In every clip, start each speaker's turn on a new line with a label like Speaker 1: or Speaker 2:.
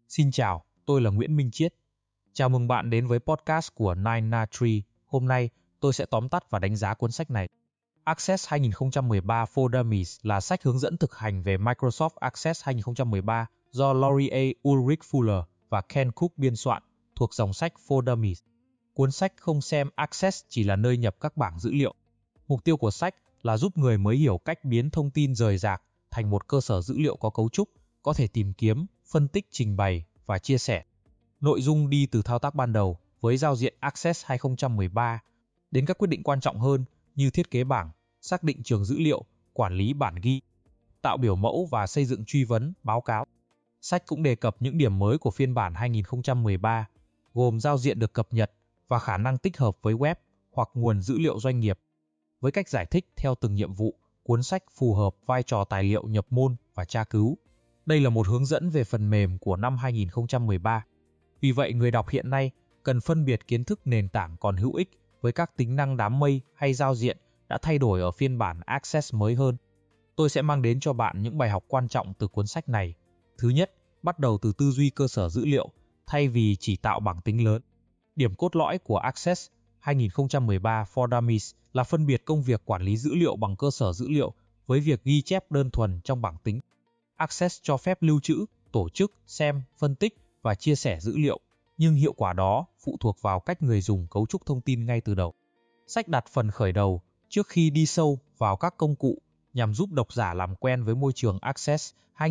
Speaker 1: Xin chào, tôi là Nguyễn Minh Chiết. Chào mừng bạn đến với podcast của 9na3. Hôm nay, tôi sẽ tóm tắt và đánh giá cuốn sách này. Access 2013 for Dummies là sách hướng dẫn thực hành về Microsoft Access 2013 do Laurie A. Ulrich Fuller và Ken Cook biên soạn, thuộc dòng sách For Dummies. Cuốn sách không xem Access chỉ là nơi nhập các bảng dữ liệu. Mục tiêu của sách là giúp người mới hiểu cách biến thông tin rời rạc thành một cơ sở dữ liệu có cấu trúc, có thể tìm kiếm, phân tích, trình bày và chia sẻ. Nội dung đi từ thao tác ban đầu với giao diện Access 2013 đến các quyết định quan trọng hơn như thiết kế bảng, xác định trường dữ liệu, quản lý bản ghi, tạo biểu mẫu và xây dựng truy vấn, báo cáo. Sách cũng đề cập những điểm mới của phiên bản 2013, gồm giao diện được cập nhật và khả năng tích hợp với web hoặc nguồn dữ liệu doanh nghiệp. Với cách giải thích theo từng nhiệm vụ, cuốn sách phù hợp vai trò tài liệu nhập môn và tra cứu. Đây là một hướng dẫn về phần mềm của năm 2013. Vì vậy, người đọc hiện nay cần phân biệt kiến thức nền tảng còn hữu ích với các tính năng đám mây hay giao diện đã thay đổi ở phiên bản Access mới hơn. Tôi sẽ mang đến cho bạn những bài học quan trọng từ cuốn sách này. Thứ nhất, bắt đầu từ tư duy cơ sở dữ liệu, thay vì chỉ tạo bảng tính lớn. Điểm cốt lõi của Access 2013 for Dummies là phân biệt công việc quản lý dữ liệu bằng cơ sở dữ liệu với việc ghi chép đơn thuần trong bảng tính. Access cho phép lưu trữ, tổ chức, xem, phân tích và chia sẻ dữ liệu, nhưng hiệu quả đó phụ thuộc vào cách người dùng cấu trúc thông tin ngay từ đầu. Sách đặt phần khởi đầu trước khi đi sâu vào các công cụ nhằm giúp độc giả làm quen với môi trường Access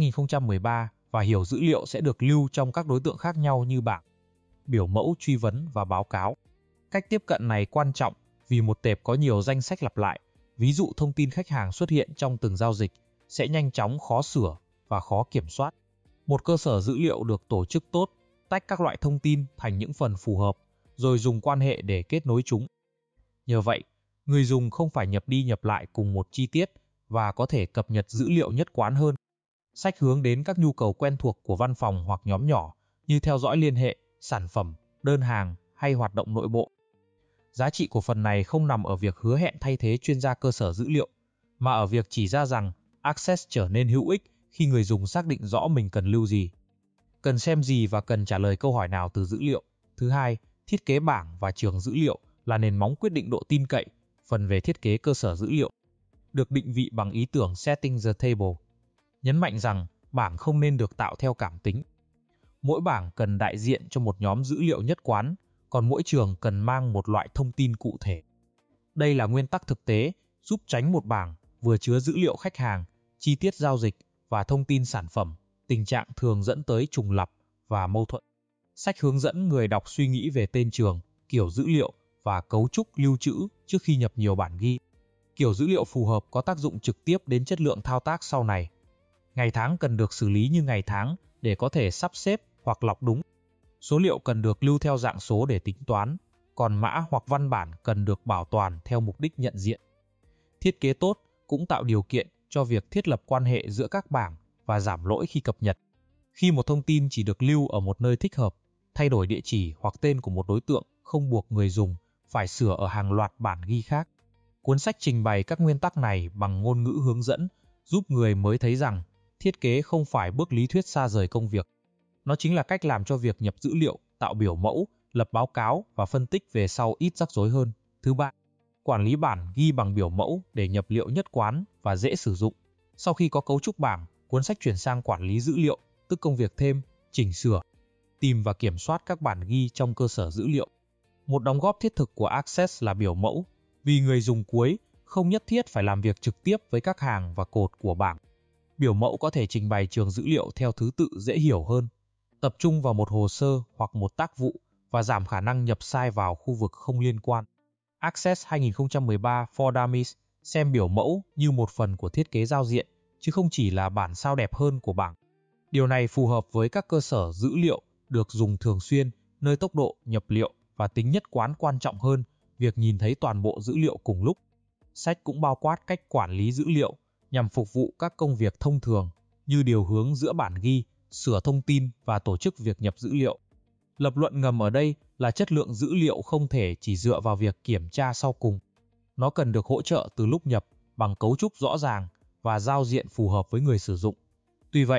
Speaker 1: 2013 và hiểu dữ liệu sẽ được lưu trong các đối tượng khác nhau như bảng, biểu mẫu, truy vấn và báo cáo. Cách tiếp cận này quan trọng vì một tệp có nhiều danh sách lặp lại, ví dụ thông tin khách hàng xuất hiện trong từng giao dịch, sẽ nhanh chóng khó sửa và khó kiểm soát. Một cơ sở dữ liệu được tổ chức tốt, tách các loại thông tin thành những phần phù hợp, rồi dùng quan hệ để kết nối chúng. Nhờ vậy, người dùng không phải nhập đi nhập lại cùng một chi tiết và có thể cập nhật dữ liệu nhất quán hơn. Sách hướng đến các nhu cầu quen thuộc của văn phòng hoặc nhóm nhỏ như theo dõi liên hệ, sản phẩm, đơn hàng hay hoạt động nội bộ. Giá trị của phần này không nằm ở việc hứa hẹn thay thế chuyên gia cơ sở dữ liệu, mà ở việc chỉ ra rằng Access trở nên hữu ích khi người dùng xác định rõ mình cần lưu gì, cần xem gì và cần trả lời câu hỏi nào từ dữ liệu. Thứ hai, thiết kế bảng và trường dữ liệu là nền móng quyết định độ tin cậy. Phần về thiết kế cơ sở dữ liệu được định vị bằng ý tưởng Setting the Table, nhấn mạnh rằng bảng không nên được tạo theo cảm tính. Mỗi bảng cần đại diện cho một nhóm dữ liệu nhất quán, còn mỗi trường cần mang một loại thông tin cụ thể. Đây là nguyên tắc thực tế giúp tránh một bảng vừa chứa dữ liệu khách hàng, chi tiết giao dịch và thông tin sản phẩm, tình trạng thường dẫn tới trùng lặp và mâu thuẫn. Sách hướng dẫn người đọc suy nghĩ về tên trường, kiểu dữ liệu và cấu trúc lưu trữ trước khi nhập nhiều bản ghi. Kiểu dữ liệu phù hợp có tác dụng trực tiếp đến chất lượng thao tác sau này. Ngày tháng cần được xử lý như ngày tháng để có thể sắp xếp hoặc lọc đúng. Số liệu cần được lưu theo dạng số để tính toán, còn mã hoặc văn bản cần được bảo toàn theo mục đích nhận diện. Thiết kế tốt cũng tạo điều kiện cho việc thiết lập quan hệ giữa các bảng và giảm lỗi khi cập nhật. Khi một thông tin chỉ được lưu ở một nơi thích hợp, thay đổi địa chỉ hoặc tên của một đối tượng không buộc người dùng phải sửa ở hàng loạt bản ghi khác. Cuốn sách trình bày các nguyên tắc này bằng ngôn ngữ hướng dẫn, giúp người mới thấy rằng thiết kế không phải bước lý thuyết xa rời công việc. Nó chính là cách làm cho việc nhập dữ liệu, tạo biểu mẫu, lập báo cáo và phân tích về sau ít rắc rối hơn. Thứ ba, quản lý bản ghi bằng biểu mẫu để nhập liệu nhất quán và dễ sử dụng. Sau khi có cấu trúc bảng, cuốn sách chuyển sang quản lý dữ liệu, tức công việc thêm, chỉnh sửa, tìm và kiểm soát các bản ghi trong cơ sở dữ liệu. Một đóng góp thiết thực của Access là biểu mẫu, vì người dùng cuối không nhất thiết phải làm việc trực tiếp với các hàng và cột của bảng. Biểu mẫu có thể trình bày trường dữ liệu theo thứ tự dễ hiểu hơn, tập trung vào một hồ sơ hoặc một tác vụ và giảm khả năng nhập sai vào khu vực không liên quan. Access 2013 for Dummies xem biểu mẫu như một phần của thiết kế giao diện, chứ không chỉ là bản sao đẹp hơn của bảng. Điều này phù hợp với các cơ sở dữ liệu được dùng thường xuyên, nơi tốc độ nhập liệu và tính nhất quán quan trọng hơn việc nhìn thấy toàn bộ dữ liệu cùng lúc. Sách cũng bao quát cách quản lý dữ liệu nhằm phục vụ các công việc thông thường như điều hướng giữa bản ghi, sửa thông tin và tổ chức việc nhập dữ liệu. Lập luận ngầm ở đây là chất lượng dữ liệu không thể chỉ dựa vào việc kiểm tra sau cùng. Nó cần được hỗ trợ từ lúc nhập bằng cấu trúc rõ ràng và giao diện phù hợp với người sử dụng. Tuy vậy,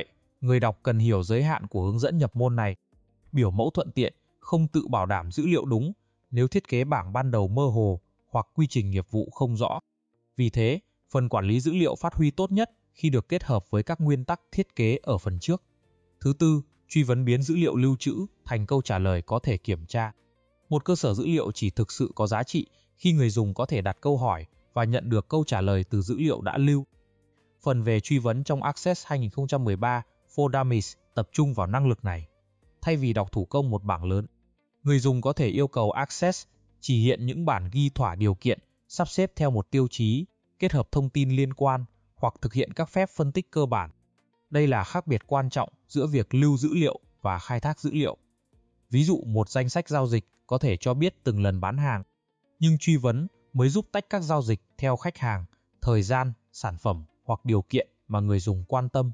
Speaker 1: người đọc cần hiểu giới hạn của hướng dẫn nhập môn này. Biểu mẫu thuận tiện, không tự bảo đảm dữ liệu đúng nếu thiết kế bảng ban đầu mơ hồ hoặc quy trình nghiệp vụ không rõ. Vì thế, phần quản lý dữ liệu phát huy tốt nhất khi được kết hợp với các nguyên tắc thiết kế ở phần trước. Thứ tư, truy vấn biến dữ liệu lưu trữ thành câu trả lời có thể kiểm tra. Một cơ sở dữ liệu chỉ thực sự có giá trị khi người dùng có thể đặt câu hỏi và nhận được câu trả lời từ dữ liệu đã lưu. Phần về truy vấn trong Access 2013 for Dummies tập trung vào năng lực này. Thay vì đọc thủ công một bảng lớn, người dùng có thể yêu cầu Access chỉ hiện những bản ghi thỏa điều kiện, sắp xếp theo một tiêu chí, kết hợp thông tin liên quan hoặc thực hiện các phép phân tích cơ bản. Đây là khác biệt quan trọng giữa việc lưu dữ liệu và khai thác dữ liệu. Ví dụ một danh sách giao dịch có thể cho biết từng lần bán hàng, nhưng truy vấn mới giúp tách các giao dịch theo khách hàng, thời gian, sản phẩm hoặc điều kiện mà người dùng quan tâm.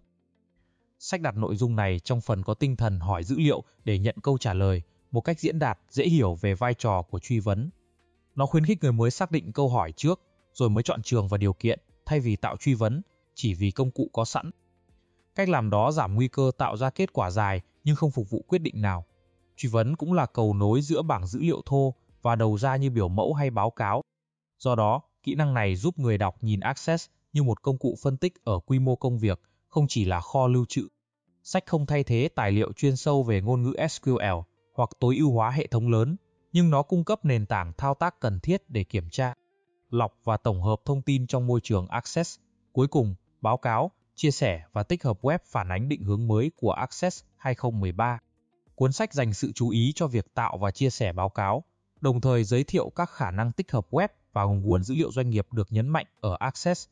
Speaker 1: Sách đặt nội dung này trong phần có tinh thần hỏi dữ liệu để nhận câu trả lời, một cách diễn đạt dễ hiểu về vai trò của truy vấn. Nó khuyến khích người mới xác định câu hỏi trước, rồi mới chọn trường và điều kiện, thay vì tạo truy vấn chỉ vì công cụ có sẵn. Cách làm đó giảm nguy cơ tạo ra kết quả dài nhưng không phục vụ quyết định nào. Truy vấn cũng là cầu nối giữa bảng dữ liệu thô và đầu ra như biểu mẫu hay báo cáo. Do đó, kỹ năng này giúp người đọc nhìn Access như một công cụ phân tích ở quy mô công việc, không chỉ là kho lưu trữ. Sách không thay thế tài liệu chuyên sâu về ngôn ngữ SQL hoặc tối ưu hóa hệ thống lớn, nhưng nó cung cấp nền tảng thao tác cần thiết để kiểm tra, lọc và tổng hợp thông tin trong môi trường Access. Cuối cùng, báo cáo, chia sẻ và tích hợp web phản ánh định hướng mới của Access 2013. Cuốn sách dành sự chú ý cho việc tạo và chia sẻ báo cáo, đồng thời giới thiệu các khả năng tích hợp web và nguồn dữ liệu doanh nghiệp được nhấn mạnh ở Access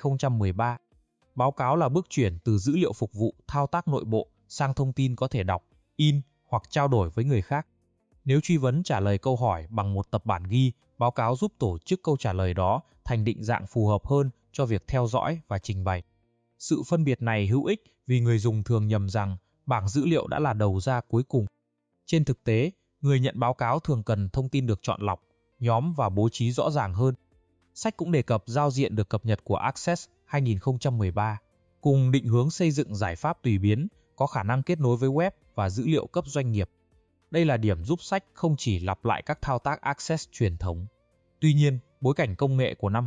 Speaker 1: 2013. Báo cáo là bước chuyển từ dữ liệu phục vụ thao tác nội bộ sang thông tin có thể đọc, in hoặc trao đổi với người khác. Nếu truy vấn trả lời câu hỏi bằng một tập bản ghi, báo cáo giúp tổ chức câu trả lời đó thành định dạng phù hợp hơn cho việc theo dõi và trình bày. Sự phân biệt này hữu ích vì người dùng thường nhầm rằng bảng dữ liệu đã là đầu ra cuối cùng. Trên thực tế, người nhận báo cáo thường cần thông tin được chọn lọc, nhóm và bố trí rõ ràng hơn. Sách cũng đề cập giao diện được cập nhật của Access 2013, cùng định hướng xây dựng giải pháp tùy biến, có khả năng kết nối với web và dữ liệu cấp doanh nghiệp. Đây là điểm giúp sách không chỉ lặp lại các thao tác Access truyền thống. Tuy nhiên, bối cảnh công nghệ của năm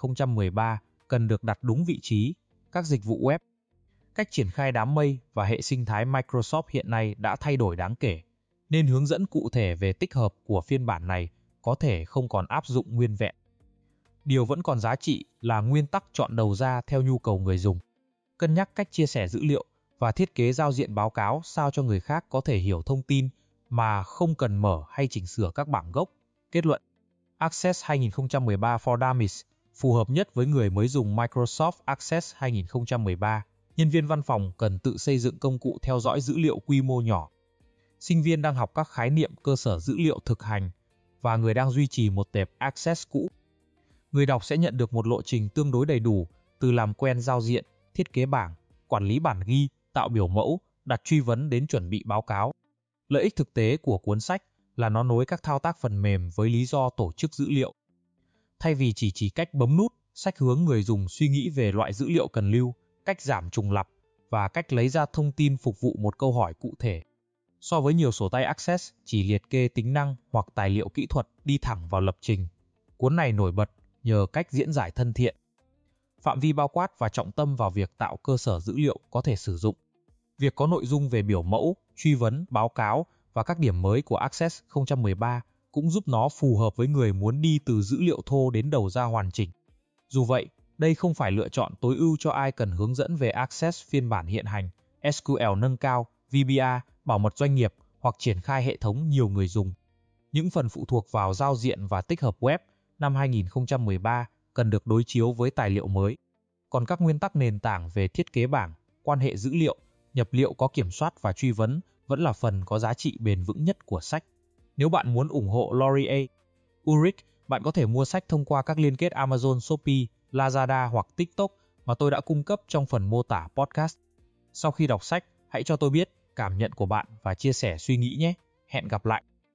Speaker 1: 2013 cần được đặt đúng vị trí, các dịch vụ web, cách triển khai đám mây và hệ sinh thái Microsoft hiện nay đã thay đổi đáng kể, nên hướng dẫn cụ thể về tích hợp của phiên bản này có thể không còn áp dụng nguyên vẹn. Điều vẫn còn giá trị là nguyên tắc chọn đầu ra theo nhu cầu người dùng. Cân nhắc cách chia sẻ dữ liệu và thiết kế giao diện báo cáo sao cho người khác có thể hiểu thông tin mà không cần mở hay chỉnh sửa các bảng gốc. Kết luận, Access 2013 for Dummies phù hợp nhất với người mới dùng Microsoft Access 2013. Nhân viên văn phòng cần tự xây dựng công cụ theo dõi dữ liệu quy mô nhỏ. Sinh viên đang học các khái niệm cơ sở dữ liệu thực hành và người đang duy trì một tệp Access cũ. Người đọc sẽ nhận được một lộ trình tương đối đầy đủ từ làm quen giao diện, thiết kế bảng, quản lý bản ghi, tạo biểu mẫu, đặt truy vấn đến chuẩn bị báo cáo. Lợi ích thực tế của cuốn sách là nó nối các thao tác phần mềm với lý do tổ chức dữ liệu. Thay vì chỉ cách bấm nút, sách hướng người dùng suy nghĩ về loại dữ liệu cần lưu, cách giảm trùng lặp và cách lấy ra thông tin phục vụ một câu hỏi cụ thể. So với nhiều sổ tay Access chỉ liệt kê tính năng hoặc tài liệu kỹ thuật đi thẳng vào lập trình, cuốn này nổi bật nhờ cách diễn giải thân thiện. Phạm vi bao quát và trọng tâm vào việc tạo cơ sở dữ liệu có thể sử dụng. Việc có nội dung về biểu mẫu, truy vấn, báo cáo và các điểm mới của Access 2013 cũng giúp nó phù hợp với người muốn đi từ dữ liệu thô đến đầu ra hoàn chỉnh. Dù vậy, đây không phải lựa chọn tối ưu cho ai cần hướng dẫn về Access phiên bản hiện hành, SQL nâng cao, VBA, bảo mật doanh nghiệp hoặc triển khai hệ thống nhiều người dùng. Những phần phụ thuộc vào giao diện và tích hợp web năm 2013 cần được đối chiếu với tài liệu mới. Còn các nguyên tắc nền tảng về thiết kế bảng, quan hệ dữ liệu, nhập liệu có kiểm soát và truy vấn vẫn là phần có giá trị bền vững nhất của sách. Nếu bạn muốn ủng hộ Laurier Ulrich, bạn có thể mua sách thông qua các liên kết Amazon, Shopee, Lazada hoặc TikTok mà tôi đã cung cấp trong phần mô tả podcast. Sau khi đọc sách, hãy cho tôi biết cảm nhận của bạn và chia sẻ suy nghĩ nhé. Hẹn gặp lại!